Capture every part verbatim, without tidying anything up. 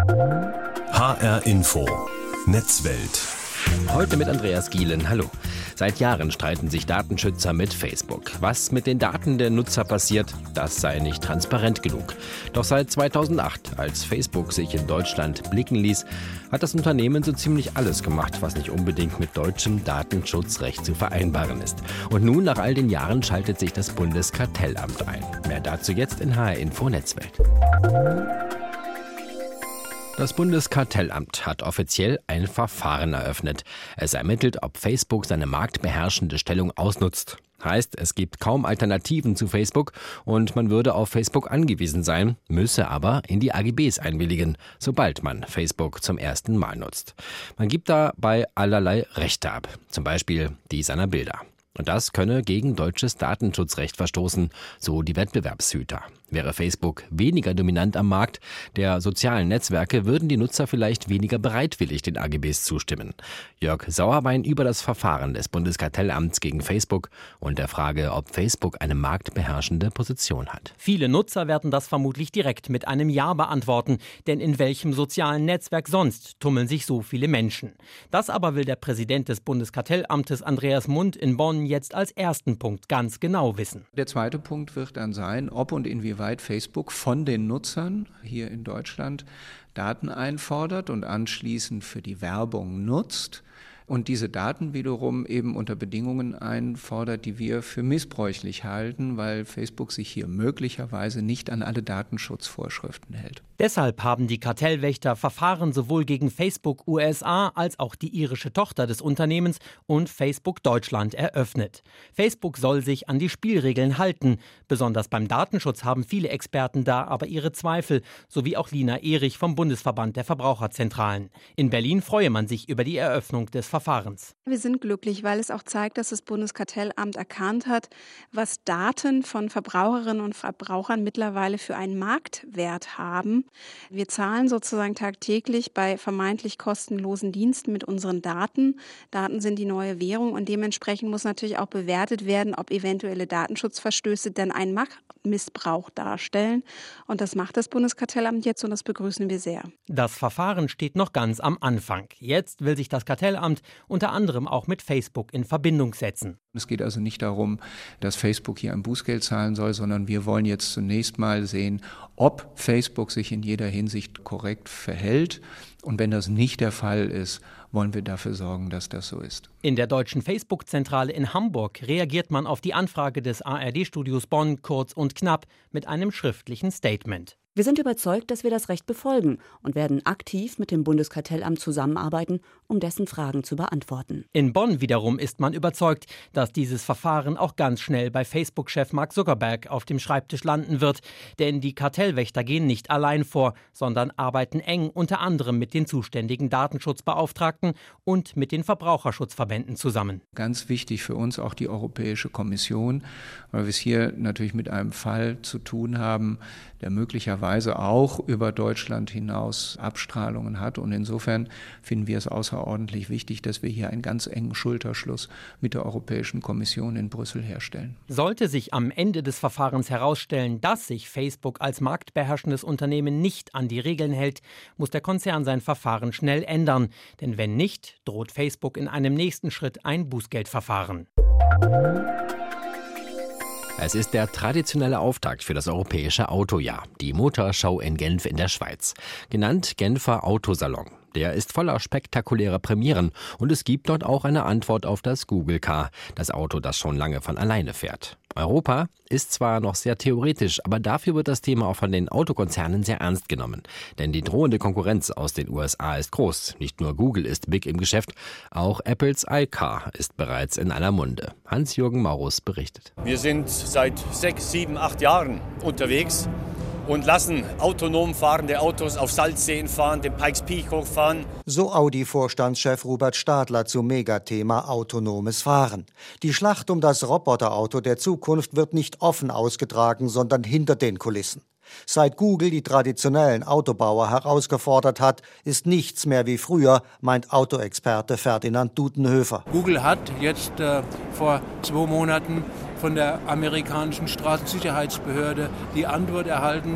H R Info Netzwelt. Heute mit Andreas Gielen. Hallo. Seit Jahren streiten sich Datenschützer mit Facebook. Was mit den Daten der Nutzer passiert, das sei nicht transparent genug. Doch seit zweitausendacht, als Facebook sich in Deutschland blicken ließ, hat das Unternehmen so ziemlich alles gemacht, was nicht unbedingt mit deutschem Datenschutzrecht zu vereinbaren ist. Und nun, nach all den Jahren, schaltet sich das Bundeskartellamt ein. Mehr dazu jetzt in H R Info Netzwelt. Das Bundeskartellamt hat offiziell ein Verfahren eröffnet. Es ermittelt, ob Facebook seine marktbeherrschende Stellung ausnutzt. Heißt, es gibt kaum Alternativen zu Facebook und man würde auf Facebook angewiesen sein, müsse aber in die A G Bs einwilligen, sobald man Facebook zum ersten Mal nutzt. Man gibt dabei allerlei Rechte ab, zum Beispiel die seiner Bilder. Und das könne gegen deutsches Datenschutzrecht verstoßen, so die Wettbewerbshüter. Wäre Facebook weniger dominant am Markt der sozialen Netzwerke, würden die Nutzer vielleicht weniger bereitwillig den A G Bs zustimmen. Jörg Sauerwein über das Verfahren des Bundeskartellamts gegen Facebook und der Frage, ob Facebook eine marktbeherrschende Position hat. Viele Nutzer werden das vermutlich direkt mit einem Ja beantworten, denn in welchem sozialen Netzwerk sonst tummeln sich so viele Menschen? Das aber will der Präsident des Bundeskartellamtes Andreas Mund in Bonn jetzt als ersten Punkt ganz genau wissen. Der zweite Punkt wird dann sein, ob und inwieweit Facebook von den Nutzern hier in Deutschland Daten einfordert und anschließend für die Werbung nutzt und diese Daten wiederum eben unter Bedingungen einfordert, die wir für missbräuchlich halten, weil Facebook sich hier möglicherweise nicht an alle Datenschutzvorschriften hält. Deshalb haben die Kartellwächter Verfahren sowohl gegen Facebook U S A als auch die irische Tochter des Unternehmens und Facebook Deutschland eröffnet. Facebook soll sich an die Spielregeln halten. Besonders beim Datenschutz haben viele Experten da aber ihre Zweifel, sowie auch Lina Erich vom Bundesverband der Verbraucherzentralen. In Berlin freue man sich über die Eröffnung des Verfahrens. Wir sind glücklich, weil es auch zeigt, dass das Bundeskartellamt erkannt hat, was Daten von Verbraucherinnen und Verbrauchern mittlerweile für einen Marktwert haben. Wir zahlen sozusagen tagtäglich bei vermeintlich kostenlosen Diensten mit unseren Daten. Daten sind die neue Währung und dementsprechend muss natürlich auch bewertet werden, ob eventuelle Datenschutzverstöße dann einen Machtmissbrauch darstellen. Und das macht das Bundeskartellamt jetzt und das begrüßen wir sehr. Das Verfahren steht noch ganz am Anfang. Jetzt will sich das Kartellamt unter anderem auch mit Facebook in Verbindung setzen. Es geht also nicht darum, dass Facebook hier ein Bußgeld zahlen soll, sondern wir wollen jetzt zunächst mal sehen, ob Facebook sich in jeder Hinsicht korrekt verhält. Und wenn das nicht der Fall ist, wollen wir dafür sorgen, dass das so ist. In der deutschen Facebook-Zentrale in Hamburg reagiert man auf die Anfrage des A R D-Studios Bonn kurz und knapp mit einem schriftlichen Statement. Wir sind überzeugt, dass wir das Recht befolgen und werden aktiv mit dem Bundeskartellamt zusammenarbeiten, um dessen Fragen zu beantworten. In Bonn wiederum ist man überzeugt, dass dieses Verfahren auch ganz schnell bei Facebook-Chef Mark Zuckerberg auf dem Schreibtisch landen wird. Denn die Kartellwächter gehen nicht allein vor, sondern arbeiten eng unter anderem mit den zuständigen Datenschutzbeauftragten und mit den Verbraucherschutzverbänden zusammen. Ganz wichtig für uns auch die Europäische Kommission, weil wir es hier natürlich mit einem Fall zu tun haben, der möglicherweise auch über Deutschland hinaus Abstrahlungen hat. Und insofern finden wir es außerordentlich wichtig, dass wir hier einen ganz engen Schulterschluss mit der Europäischen Kommission in Brüssel herstellen. Sollte sich am Ende des Verfahrens herausstellen, dass sich Facebook als marktbeherrschendes Unternehmen nicht an die Regeln hält, muss der Konzern sein Verfahren schnell ändern. Denn wenn nicht, droht Facebook in einem nächsten Schritt ein Bußgeldverfahren. Es ist der traditionelle Auftakt für das europäische Autojahr, die Motorschau in Genf in der Schweiz, genannt Genfer Autosalon. Der ist voller spektakulärer Premieren und es gibt dort auch eine Antwort auf das Google Car, das Auto, das schon lange von alleine fährt. Europa ist zwar noch sehr theoretisch, aber dafür wird das Thema auch von den Autokonzernen sehr ernst genommen. Denn die drohende Konkurrenz aus den U S A ist groß. Nicht nur Google ist big im Geschäft, auch Apples iCar ist bereits in aller Munde. Hans-Jürgen Maurus berichtet. Wir sind seit sechs, sieben, acht Jahren unterwegs und lassen autonom fahrende Autos auf Salzseen fahren, den Pikes Peak hochfahren. So Audi-Vorstandschef Robert Stadler zum Megathema autonomes Fahren. Die Schlacht um das Roboterauto der Zukunft wird nicht offen ausgetragen, sondern hinter den Kulissen. Seit Google die traditionellen Autobauer herausgefordert hat, ist nichts mehr wie früher, meint Autoexperte Ferdinand Dudenhöfer. Google hat jetzt äh, vor zwei Monaten von der amerikanischen Straßensicherheitsbehörde die Antwort erhalten,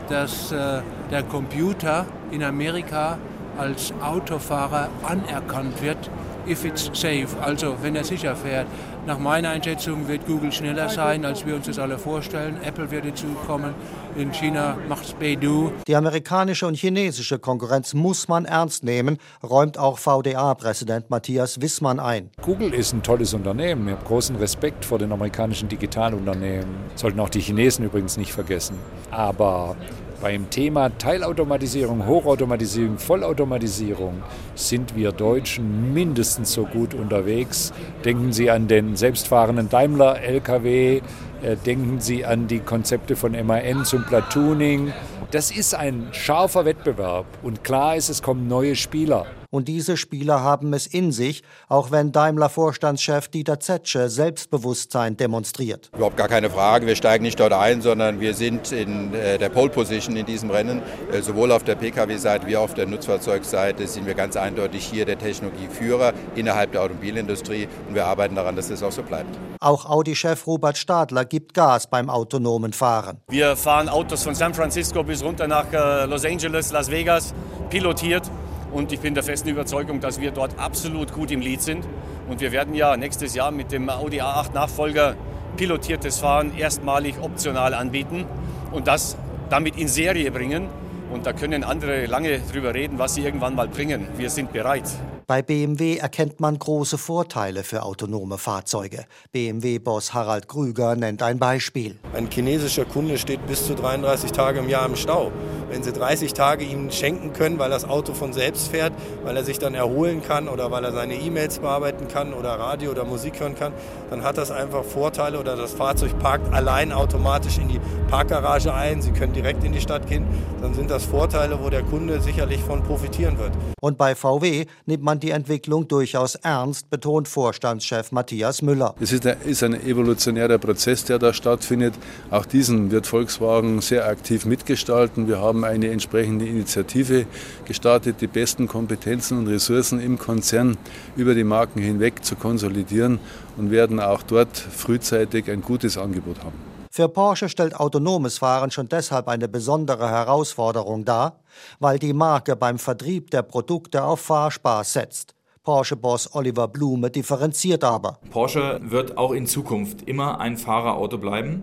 dass äh, der Computer in Amerika als Autofahrer anerkannt wird, if it's safe, also wenn er sicher fährt. Nach meiner Einschätzung wird Google schneller sein, als wir uns das alle vorstellen. Apple wird dazu kommen. In China macht's Baidu. Die amerikanische und chinesische Konkurrenz muss man ernst nehmen, räumt auch V D A-Präsident Matthias Wissmann ein. Google ist ein tolles Unternehmen. Wir haben großen Respekt vor den amerikanischen Digitalunternehmen. Sollten auch die Chinesen übrigens nicht vergessen. Aber beim Thema Teilautomatisierung, Hochautomatisierung, Vollautomatisierung sind wir Deutschen mindestens so gut unterwegs. Denken Sie an den selbstfahrenden Daimler-L K W, äh, denken Sie an die Konzepte von M A N zum Platooning. Das ist ein scharfer Wettbewerb und klar ist, es kommen neue Spieler. Und diese Spieler haben es in sich, auch wenn Daimler-Vorstandschef Dieter Zetsche Selbstbewusstsein demonstriert. Überhaupt gar keine Frage, wir steigen nicht dort ein, sondern wir sind in äh, der Pole-Position in diesem Rennen. Äh, sowohl auf der P K W-Seite wie auch auf der Nutzfahrzeugseite sind wir ganz eindeutig hier der Technologieführer innerhalb der Automobilindustrie und wir arbeiten daran, dass das auch so bleibt. Auch Audi-Chef Robert Stadler gibt Gas beim autonomen Fahren. Wir fahren Autos von San Francisco bis runter nach äh, Los Angeles, Las Vegas, pilotiert. Und ich bin der festen Überzeugung, dass wir dort absolut gut im Lead sind. Und wir werden ja nächstes Jahr mit dem Audi A acht Nachfolger pilotiertes Fahren erstmalig optional anbieten und das damit in Serie bringen. Und da können andere lange drüber reden, was sie irgendwann mal bringen. Wir sind bereit. Bei B M W erkennt man große Vorteile für autonome Fahrzeuge. B M W-Boss Harald Krüger nennt ein Beispiel. Ein chinesischer Kunde steht bis zu dreiunddreißig Tage im Jahr im Stau. Wenn Sie dreißig Tage ihm schenken können, weil das Auto von selbst fährt, weil er sich dann erholen kann oder weil er seine E-Mails bearbeiten kann oder Radio oder Musik hören kann, dann hat das einfach Vorteile. Oder das Fahrzeug parkt allein automatisch in die Parkgarage ein. Sie können direkt in die Stadt gehen. Dann sind das Vorteile, wo der Kunde sicherlich von profitieren wird. Und bei V W nimmt man die Entwicklung durchaus ernst, betont Vorstandschef Matthias Müller. Es ist ein, ist ein evolutionärer Prozess, der da stattfindet. Auch diesen wird Volkswagen sehr aktiv mitgestalten. Wir haben eine entsprechende Initiative gestartet, die besten Kompetenzen und Ressourcen im Konzern über die Marken hinweg zu konsolidieren und werden auch dort frühzeitig ein gutes Angebot haben. Für Porsche stellt autonomes Fahren schon deshalb eine besondere Herausforderung dar, weil die Marke beim Vertrieb der Produkte auf Fahrspaß setzt. Porsche-Boss Oliver Blume differenziert aber. Porsche wird auch in Zukunft immer ein Fahrerauto bleiben.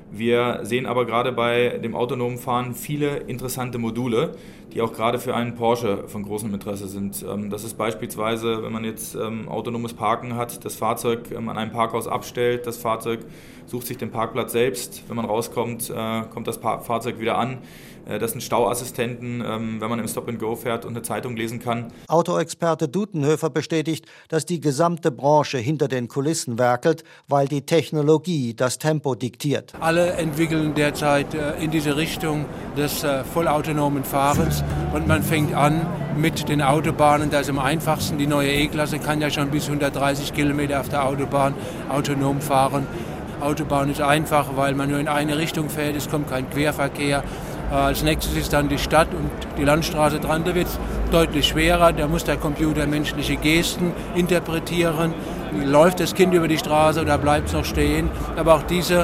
Wir sehen aber gerade bei dem autonomen Fahren viele interessante Module, die auch gerade für einen Porsche von großem Interesse sind. Das ist beispielsweise, wenn man jetzt autonomes Parken hat, das Fahrzeug an einem Parkhaus abstellt, das Fahrzeug sucht sich den Parkplatz selbst. Wenn man rauskommt, kommt das Fahrzeug wieder an. Das sind Stauassistenten, wenn man im Stop-and-Go fährt und eine Zeitung lesen kann. Autoexperte Dudenhöfer bestätigt, dass die gesamte Branche hinter den Kulissen werkelt, weil die Technologie das Tempo diktiert. Alle entwickeln derzeit in diese Richtung des vollautonomen Fahrens und man fängt an mit den Autobahnen. Das ist am einfachsten. Die neue E-Klasse kann ja schon bis hundertdreißig Kilometer auf der Autobahn autonom fahren. Autobahn ist einfach, weil man nur in eine Richtung fährt, es kommt kein Querverkehr. Als nächstes ist dann die Stadt und die Landstraße dran. Da wird es deutlich schwerer. Da muss der Computer menschliche Gesten interpretieren. Läuft das Kind über die Straße oder bleibt es noch stehen? Aber auch diese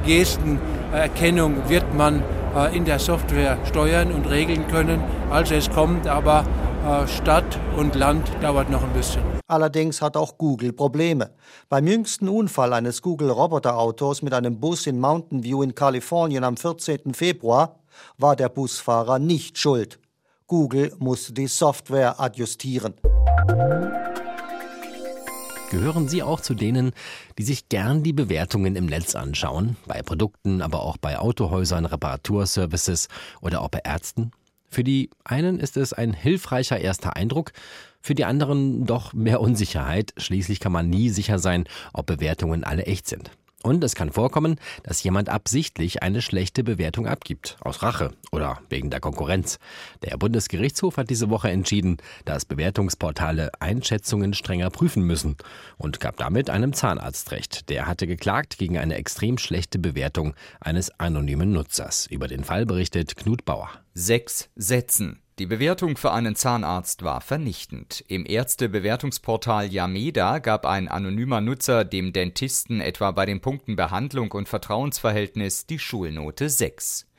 Gestenerkennung wird man in der Software steuern und regeln können. Also es kommt, aber Stadt und Land dauert noch ein bisschen. Allerdings hat auch Google Probleme. Beim jüngsten Unfall eines Google-Roboterautos mit einem Bus in Mountain View in Kalifornien am vierzehnten Februar war der Busfahrer nicht schuld. Google musste die Software adjustieren. Gehören Sie auch zu denen, die sich gern die Bewertungen im Netz anschauen? Bei Produkten, aber auch bei Autohäusern, Reparaturservices oder auch bei Ärzten? Für die einen ist es ein hilfreicher erster Eindruck, für die anderen doch mehr Unsicherheit. Schließlich kann man nie sicher sein, ob Bewertungen alle echt sind. Und es kann vorkommen, dass jemand absichtlich eine schlechte Bewertung abgibt, aus Rache oder wegen der Konkurrenz. Der Bundesgerichtshof hat diese Woche entschieden, dass Bewertungsportale Einschätzungen strenger prüfen müssen und gab damit einem Zahnarzt recht. Der hatte geklagt gegen eine extrem schlechte Bewertung eines anonymen Nutzers. Über den Fall berichtet Knut Bauer. Sechs Sätzen. Die Bewertung für einen Zahnarzt war vernichtend. Im Ärztebewertungsportal Yameda gab ein anonymer Nutzer dem Dentisten etwa bei den Punkten Behandlung und Vertrauensverhältnis die Schulnote sechs.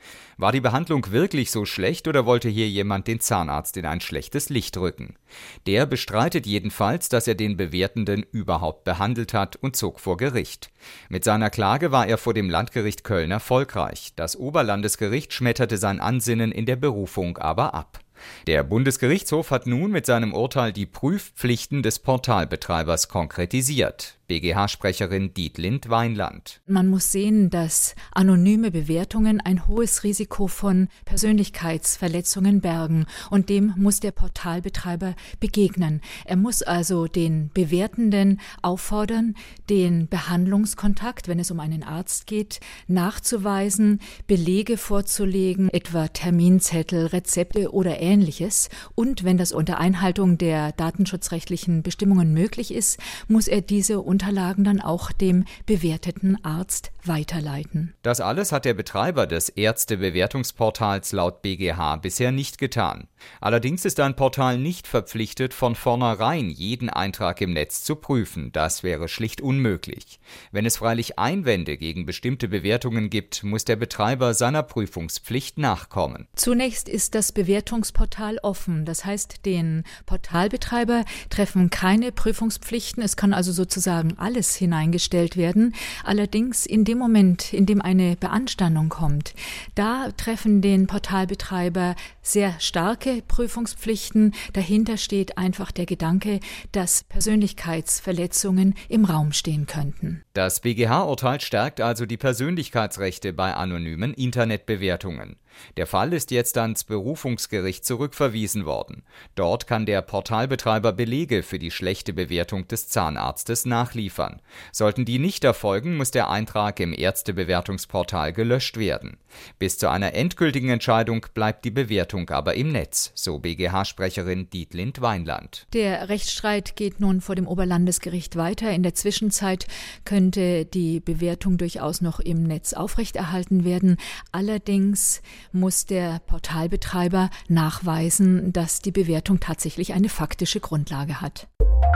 War die Behandlung wirklich so schlecht oder wollte hier jemand den Zahnarzt in ein schlechtes Licht rücken? Der bestreitet jedenfalls, dass er den Bewertenden überhaupt behandelt hat und zog vor Gericht. Mit seiner Klage war er vor dem Landgericht Köln erfolgreich. Das Oberlandesgericht schmetterte sein Ansinnen in der Berufung aber ab. Der Bundesgerichtshof hat nun mit seinem Urteil die Prüfpflichten des Portalbetreibers konkretisiert. B G H-Sprecherin Dietlind Weinland. Man muss sehen, dass anonyme Bewertungen ein hohes Risiko von Persönlichkeitsverletzungen bergen und dem muss der Portalbetreiber begegnen. Er muss also den Bewertenden auffordern, den Behandlungskontakt, wenn es um einen Arzt geht, nachzuweisen, Belege vorzulegen, etwa Terminzettel, Rezepte oder Ähnliches. Und wenn das unter Einhaltung der datenschutzrechtlichen Bestimmungen möglich ist, muss er diese Unterlagen dann auch dem bewerteten Arzt weiterleiten. Das alles hat der Betreiber des Ärztebewertungsportals laut B G H bisher nicht getan. Allerdings ist ein Portal nicht verpflichtet, von vornherein jeden Eintrag im Netz zu prüfen. Das wäre schlicht unmöglich. Wenn es freilich Einwände gegen bestimmte Bewertungen gibt, muss der Betreiber seiner Prüfungspflicht nachkommen. Zunächst ist das Bewertungsportal offen. Das heißt, den Portalbetreiber treffen keine Prüfungspflichten. Es kann also sozusagen alles hineingestellt werden. Allerdings in dem Moment, in dem eine Beanstandung kommt, da treffen den Portalbetreiber sehr starke Prüfungspflichten. Dahinter steht einfach der Gedanke, dass Persönlichkeitsverletzungen im Raum stehen könnten. Das B G H-Urteil stärkt also die Persönlichkeitsrechte bei anonymen Internetbewertungen. Der Fall ist jetzt ans Berufungsgericht zurückverwiesen worden. Dort kann der Portalbetreiber Belege für die schlechte Bewertung des Zahnarztes nachliefern. Sollten die nicht erfolgen, muss der Eintrag im Ärztebewertungsportal gelöscht werden. Bis zu einer endgültigen Entscheidung bleibt die Bewertung aber im Netz, so B G H-Sprecherin Dietlind Weinland. Der Rechtsstreit geht nun vor dem Oberlandesgericht weiter. In der Zwischenzeit könnte die Bewertung durchaus noch im Netz aufrechterhalten werden. Allerdings muss der Portalbetreiber nachweisen, dass die Bewertung tatsächlich eine faktische Grundlage hat.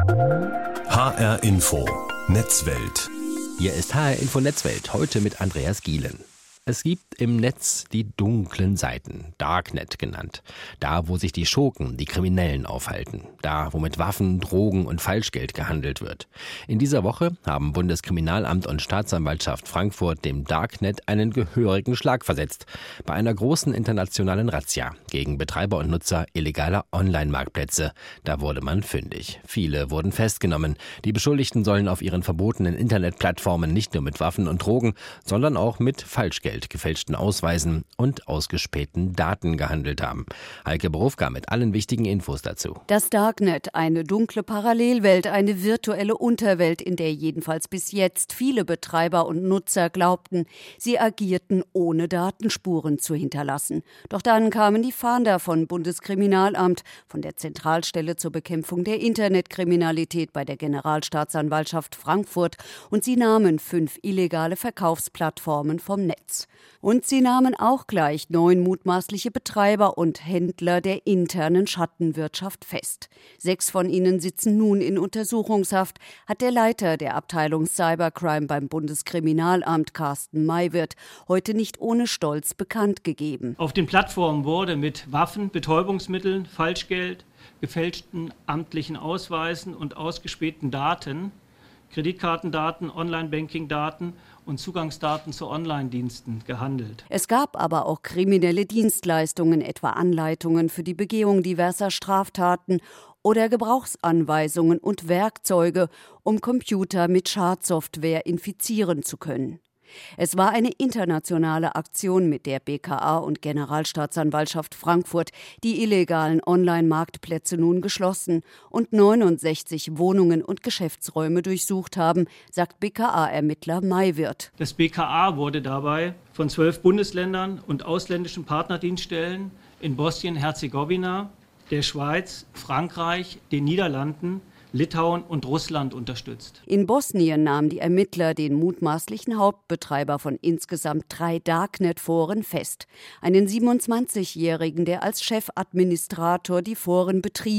H R Info Netzwelt. Hier ist H R Info Netzwelt, heute mit Andreas Gielen. Es gibt im Netz die dunklen Seiten, Darknet genannt. Da, wo sich die Schurken, die Kriminellen aufhalten. Da, wo mit Waffen, Drogen und Falschgeld gehandelt wird. In dieser Woche haben Bundeskriminalamt und Staatsanwaltschaft Frankfurt dem Darknet einen gehörigen Schlag versetzt. Bei einer großen internationalen Razzia gegen Betreiber und Nutzer illegaler Online-Marktplätze. Da wurde man fündig. Viele wurden festgenommen. Die Beschuldigten sollen auf ihren verbotenen Internetplattformen nicht nur mit Waffen und Drogen, sondern auch mit Falschgeld, gefälschten Ausweisen und ausgespähten Daten gehandelt haben. Heike Berufka mit allen wichtigen Infos dazu. Das Darknet, eine dunkle Parallelwelt, eine virtuelle Unterwelt, in der jedenfalls bis jetzt viele Betreiber und Nutzer glaubten, sie agierten ohne Datenspuren zu hinterlassen. Doch dann kamen die Fahnder von Bundeskriminalamt, von der Zentralstelle zur Bekämpfung der Internetkriminalität bei der Generalstaatsanwaltschaft Frankfurt und sie nahmen fünf illegale Verkaufsplattformen vom Netz. Und sie nahmen auch gleich neun mutmaßliche Betreiber und Händler der internen Schattenwirtschaft fest. Sechs von ihnen sitzen nun in Untersuchungshaft, hat der Leiter der Abteilung Cybercrime beim Bundeskriminalamt, Carsten Maywirth, heute nicht ohne Stolz bekannt gegeben. Auf den Plattformen wurde mit Waffen, Betäubungsmitteln, Falschgeld, gefälschten amtlichen Ausweisen und ausgespähten Daten, Kreditkartendaten, Online-Banking-Daten und Zugangsdaten zu Online-Diensten gehandelt. Es gab aber auch kriminelle Dienstleistungen, etwa Anleitungen für die Begehung diverser Straftaten oder Gebrauchsanweisungen und Werkzeuge, um Computer mit Schadsoftware infizieren zu können. Es war eine internationale Aktion, mit der B K A und Generalstaatsanwaltschaft Frankfurt die illegalen Online-Marktplätze nun geschlossen und neunundsechzig Wohnungen und Geschäftsräume durchsucht haben, sagt B K A-Ermittler Maywirth. Das B K A wurde dabei von zwölf Bundesländern und ausländischen Partnerdienststellen in Bosnien-Herzegowina, der Schweiz, Frankreich, den Niederlanden, Litauen und Russland unterstützt. In Bosnien nahmen die Ermittler den mutmaßlichen Hauptbetreiber von insgesamt drei Darknet-Foren fest. Einen siebenundzwanzigjährigen, der als Chefadministrator die Foren betrieben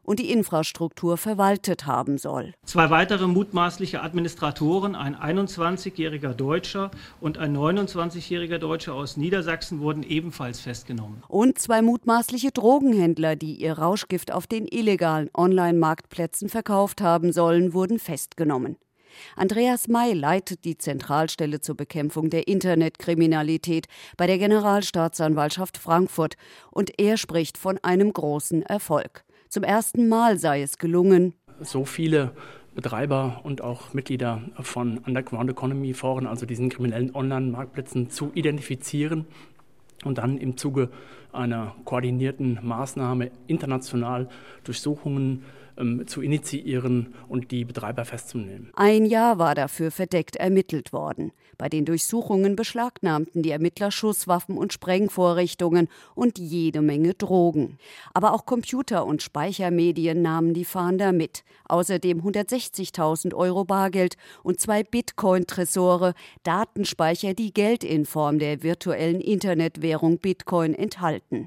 und die Infrastruktur verwaltet haben soll. Zwei weitere mutmaßliche Administratoren, ein einundzwanzigjähriger Deutscher und ein neunundzwanzigjähriger Deutscher aus Niedersachsen, wurden ebenfalls festgenommen. Und zwei mutmaßliche Drogenhändler, die ihr Rauschgift auf den illegalen Online-Marktplätzen verkauft haben sollen, wurden festgenommen. Andreas May leitet die Zentralstelle zur Bekämpfung der Internetkriminalität bei der Generalstaatsanwaltschaft Frankfurt und er spricht von einem großen Erfolg. Zum ersten Mal sei es gelungen, so viele Betreiber und auch Mitglieder von Underground Economy Foren, also diesen kriminellen Online-Marktplätzen, zu identifizieren und dann im Zuge einer koordinierten Maßnahme international Durchsuchungen zu initiieren und die Betreiber festzunehmen. Ein Jahr war dafür verdeckt ermittelt worden. Bei den Durchsuchungen beschlagnahmten die Ermittler Schusswaffen und Sprengvorrichtungen und jede Menge Drogen. Aber auch Computer- und Speichermedien nahmen die Fahnder mit. Außerdem hundertsechzigtausend Euro Bargeld und zwei Bitcoin-Tresore, Datenspeicher, die Geld in Form der virtuellen Internetwährung Bitcoin enthalten.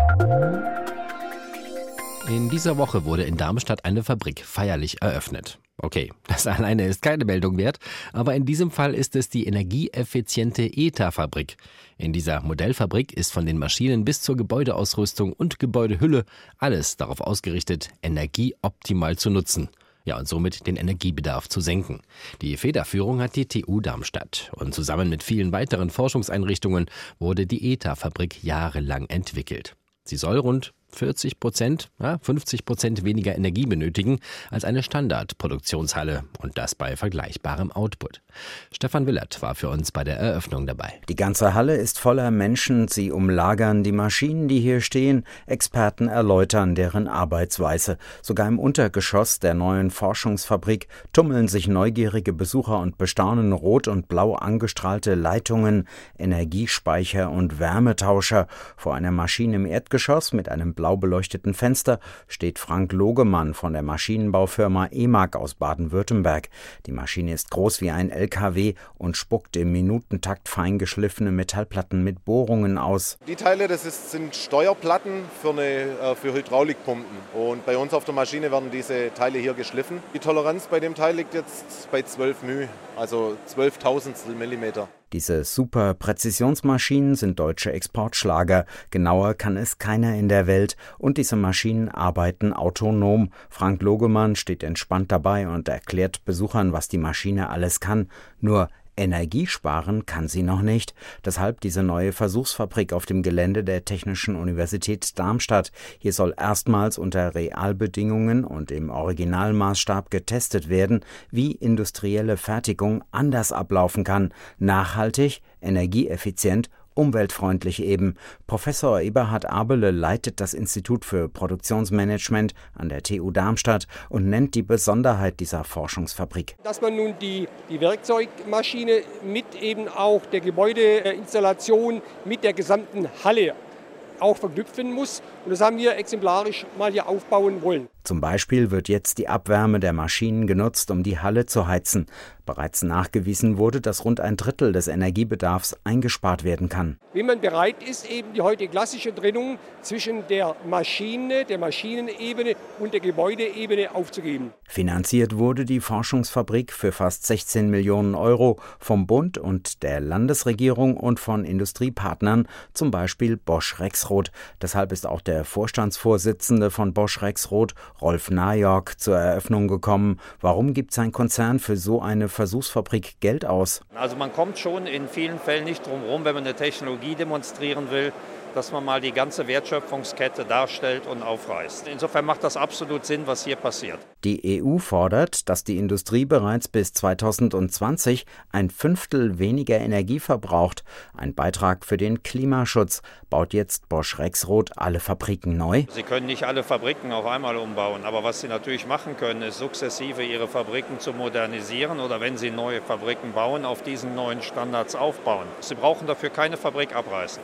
In dieser Woche wurde in Darmstadt eine Fabrik feierlich eröffnet. Okay, das alleine ist keine Meldung wert, aber in diesem Fall ist es die energieeffiziente E T A-Fabrik. In dieser Modellfabrik ist von den Maschinen bis zur Gebäudeausrüstung und Gebäudehülle alles darauf ausgerichtet, Energie optimal zu nutzen. Ja, und somit den Energiebedarf zu senken. Die Federführung hat die T U Darmstadt. Und zusammen mit vielen weiteren Forschungseinrichtungen wurde die E T A-Fabrik jahrelang entwickelt. Sie soll rund vierzig Prozent, ja, fünfzig Prozent weniger Energie benötigen als eine Standardproduktionshalle und das bei vergleichbarem Output. Stefan Willert war für uns bei der Eröffnung dabei. Die ganze Halle ist voller Menschen, sie umlagern die Maschinen, die hier stehen. Experten erläutern deren Arbeitsweise. Sogar im Untergeschoss der neuen Forschungsfabrik tummeln sich neugierige Besucher und bestaunen rot und blau angestrahlte Leitungen, Energiespeicher und Wärmetauscher. Vor einer Maschine im Erdgeschoss mit einem blau beleuchteten Fenster steht Frank Logemann von der Maschinenbaufirma E M A G aus Baden-Württemberg. Die Maschine ist groß wie ein L K W und spuckt im Minutentakt feingeschliffene Metallplatten mit Bohrungen aus. Die Teile, das ist, sind Steuerplatten für, eine, für Hydraulikpumpen. Und bei uns auf der Maschine werden diese Teile hier geschliffen. Die Toleranz bei dem Teil liegt jetzt bei zwölf μ, also zwölftausendstel Millimeter. Diese Super-Präzisionsmaschinen sind deutsche Exportschlager. Genauer kann es keiner in der Welt. Und diese Maschinen arbeiten autonom. Frank Logemann steht entspannt dabei und erklärt Besuchern, was die Maschine alles kann. Nur Energie sparen kann sie noch nicht. Deshalb diese neue Versuchsfabrik auf dem Gelände der Technischen Universität Darmstadt. Hier soll erstmals unter Realbedingungen und im Originalmaßstab getestet werden, wie industrielle Fertigung anders ablaufen kann. Nachhaltig, energieeffizient, umweltfreundlich eben. Professor Eberhard Abele leitet das Institut für Produktionsmanagement an der T U Darmstadt und nennt die Besonderheit dieser Forschungsfabrik. Dass man nun die, die Werkzeugmaschine mit eben auch der Gebäudeinstallation, mit der gesamten Halle auch verknüpfen muss. Und das haben wir exemplarisch mal hier aufbauen wollen. Zum Beispiel wird jetzt die Abwärme der Maschinen genutzt, um die Halle zu heizen. Bereits nachgewiesen wurde, dass rund ein Drittel des Energiebedarfs eingespart werden kann. Wenn man bereit ist, eben die heute klassische Trennung zwischen der Maschine, der Maschinenebene und der Gebäudeebene aufzugeben. Finanziert wurde die Forschungsfabrik für fast sechzehn Millionen Euro vom Bund und der Landesregierung und von Industriepartnern, zum Beispiel Bosch Rexroth. Deshalb ist auch der Vorstandsvorsitzende von Bosch Rexroth, Rolf Najork, zur Eröffnung gekommen. Warum gibt sein Konzern für so eine Versuchsfabrik Geld aus? Also man kommt schon in vielen Fällen nicht drum herum, wenn man eine Technologie demonstrieren will, dass man mal die ganze Wertschöpfungskette darstellt und aufreißt. Insofern macht das absolut Sinn, was hier passiert. Die E U fordert, dass die Industrie bereits bis zweitausendzwanzig ein Fünftel weniger Energie verbraucht. Ein Beitrag für den Klimaschutz. Baut jetzt Bosch Rexroth alle Fabriken neu? Sie können nicht alle Fabriken auf einmal umbauen, aber was Sie natürlich machen können, ist sukzessive Ihre Fabriken zu modernisieren oder wenn Sie neue Fabriken bauen, auf diesen neuen Standards aufbauen. Sie brauchen dafür keine Fabrik abreißen.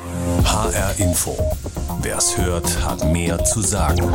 H R Info. Wer's hört, hat mehr zu sagen.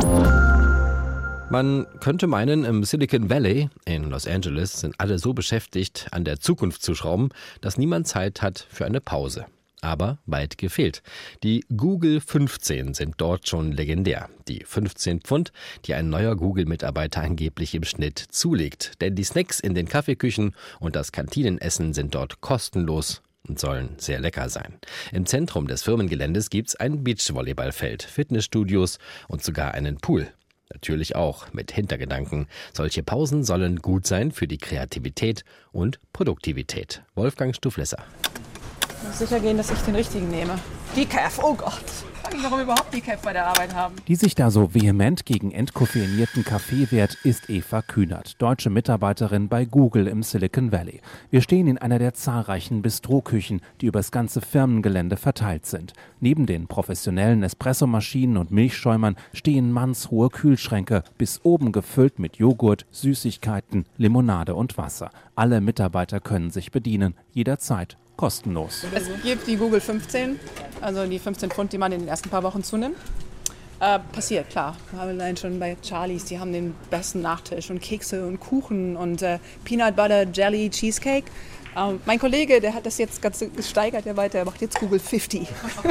Man könnte meinen, im Silicon Valley in Los Angeles sind alle so beschäftigt, an der Zukunft zu schrauben, dass niemand Zeit hat für eine Pause. Aber weit gefehlt. Die Google fünfzehn sind dort schon legendär. Die fünfzehn Pfund, die ein neuer Google-Mitarbeiter angeblich im Schnitt zulegt. Denn die Snacks in den Kaffeeküchen und das Kantinenessen sind dort kostenlos und sollen sehr lecker sein. Im Zentrum des Firmengeländes gibt's ein Beachvolleyballfeld, Fitnessstudios und sogar einen Pool. Natürlich auch mit Hintergedanken. Solche Pausen sollen gut sein für die Kreativität und Produktivität. Wolfgang Stuflesser. Ich muss sicher gehen, dass ich den richtigen nehme. Decaf, oh Gott. Frag mich, warum wir überhaupt Decaf bei der Arbeit haben. Die sich da so vehement gegen entkoffeinierten Kaffee wehrt, ist Eva Kühnert, deutsche Mitarbeiterin bei Google im Silicon Valley. Wir stehen in einer der zahlreichen Bistroküchen, die übers ganze Firmengelände verteilt sind. Neben den professionellen Espressomaschinen und Milchschäumern stehen mannshohe Kühlschränke, bis oben gefüllt mit Joghurt, Süßigkeiten, Limonade und Wasser. Alle Mitarbeiter können sich bedienen, jederzeit. Kostenlos. Es gibt die Google fünfzehn, also die fünfzehn Pfund, die man in den ersten paar Wochen zunimmt. Äh, passiert, klar. Wir haben allein schon bei Charlies, die haben den besten Nachtisch und Kekse und Kuchen und äh, Peanut Butter Jelly Cheesecake. Ähm, mein Kollege, der hat das jetzt ganz gesteigert, der weiter, der macht jetzt Google fünfzig.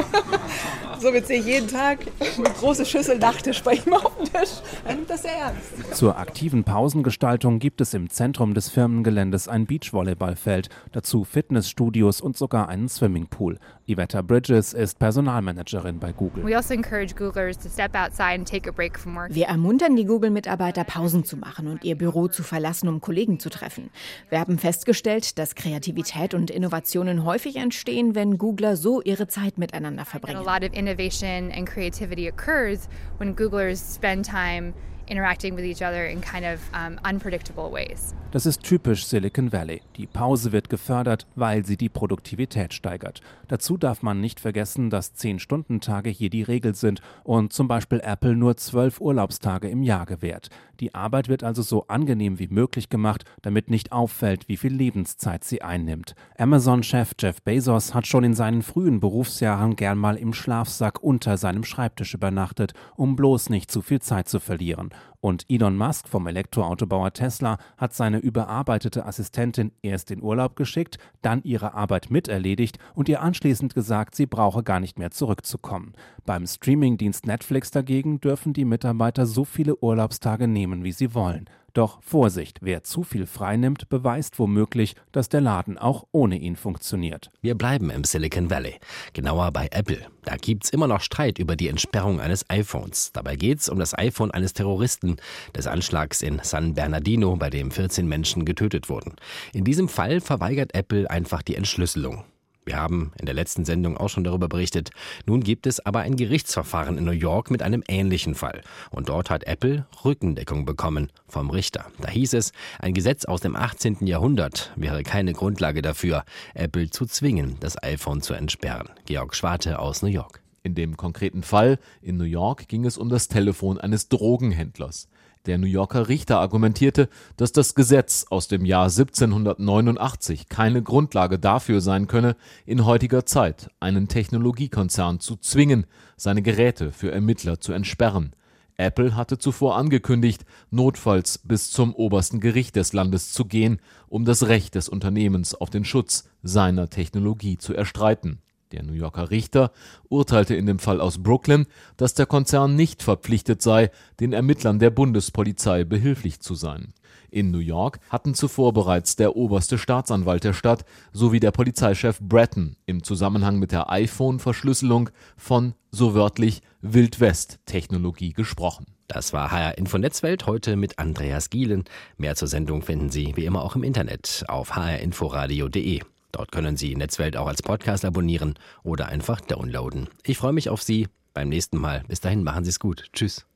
Somit sehe ich jeden Tag eine große Schüssel Nachtisch bei ihm auf dem Tisch. Er nimmt das sehr ernst. Zur aktiven Pausengestaltung gibt es im Zentrum des Firmengeländes ein Beachvolleyballfeld, dazu Fitnessstudios und sogar einen Swimmingpool. Iveta Bridges ist Personalmanagerin bei Google. We also encourage Googlers to step outside and take a break from work. Wir ermuntern die Google-Mitarbeiter, Pausen zu machen und ihr Büro zu verlassen, um Kollegen zu treffen. Wir haben festgestellt, dass Kreativität und Innovationen häufig entstehen, wenn Googler so ihre Zeit miteinander verbringen. A lot of innovation and creativity occurs when Googlers spend time interacting with each other in kind of um, unpredictable ways. Das ist typisch Silicon Valley. Die Pause wird gefördert, weil sie die Produktivität steigert. Dazu darf man nicht vergessen, dass zehn-Stunden-Tage hier die Regel sind und zum Beispiel Apple nur zwölf Urlaubstage im Jahr gewährt. Die Arbeit wird also so angenehm wie möglich gemacht, damit nicht auffällt, wie viel Lebenszeit sie einnimmt. Amazon-Chef Jeff Bezos hat schon in seinen frühen Berufsjahren gern mal im Schlafsack unter seinem Schreibtisch übernachtet, um bloß nicht zu viel Zeit zu verlieren. Und Elon Musk vom Elektroautobauer Tesla hat seine überarbeitete Assistentin erst in Urlaub geschickt, dann ihre Arbeit miterledigt und ihr anschließend gesagt, sie brauche gar nicht mehr zurückzukommen. Beim Streamingdienst Netflix dagegen dürfen die Mitarbeiter so viele Urlaubstage nehmen, wie sie wollen. Doch Vorsicht, wer zu viel freinimmt, beweist womöglich, dass der Laden auch ohne ihn funktioniert. Wir bleiben im Silicon Valley, genauer bei Apple. Da gibt's immer noch Streit über die Entsperrung eines iPhones. Dabei geht's um das iPhone eines Terroristen, des Anschlags in San Bernardino, bei dem vierzehn Menschen getötet wurden. In diesem Fall verweigert Apple einfach die Entschlüsselung. Wir haben in der letzten Sendung auch schon darüber berichtet. Nun gibt es aber ein Gerichtsverfahren in New York mit einem ähnlichen Fall. Und dort hat Apple Rückendeckung bekommen vom Richter. Da hieß es, ein Gesetz aus dem achtzehnten Jahrhundert wäre keine Grundlage dafür, Apple zu zwingen, das iPhone zu entsperren. Georg Schwarte aus New York. In dem konkreten Fall in New York ging es um das Telefon eines Drogenhändlers. Der New Yorker Richter argumentierte, dass das Gesetz aus dem Jahr siebzehnhundertneunundachtzig keine Grundlage dafür sein könne, in heutiger Zeit einen Technologiekonzern zu zwingen, seine Geräte für Ermittler zu entsperren. Apple hatte zuvor angekündigt, notfalls bis zum obersten Gericht des Landes zu gehen, um das Recht des Unternehmens auf den Schutz seiner Technologie zu erstreiten. Der New Yorker Richter urteilte in dem Fall aus Brooklyn, dass der Konzern nicht verpflichtet sei, den Ermittlern der Bundespolizei behilflich zu sein. In New York hatten zuvor bereits der oberste Staatsanwalt der Stadt sowie der Polizeichef Bratton im Zusammenhang mit der iPhone-Verschlüsselung von, so wörtlich, Wild-West-Technologie gesprochen. Das war H R Info Netzwelt, heute mit Andreas Gielen. Mehr zur Sendung finden Sie wie immer auch im Internet auf h r inforadio punkt de. Dort können Sie Netzwelt auch als Podcast abonnieren oder einfach downloaden. Ich freue mich auf Sie beim nächsten Mal. Bis dahin, machen Sie es gut. Tschüss.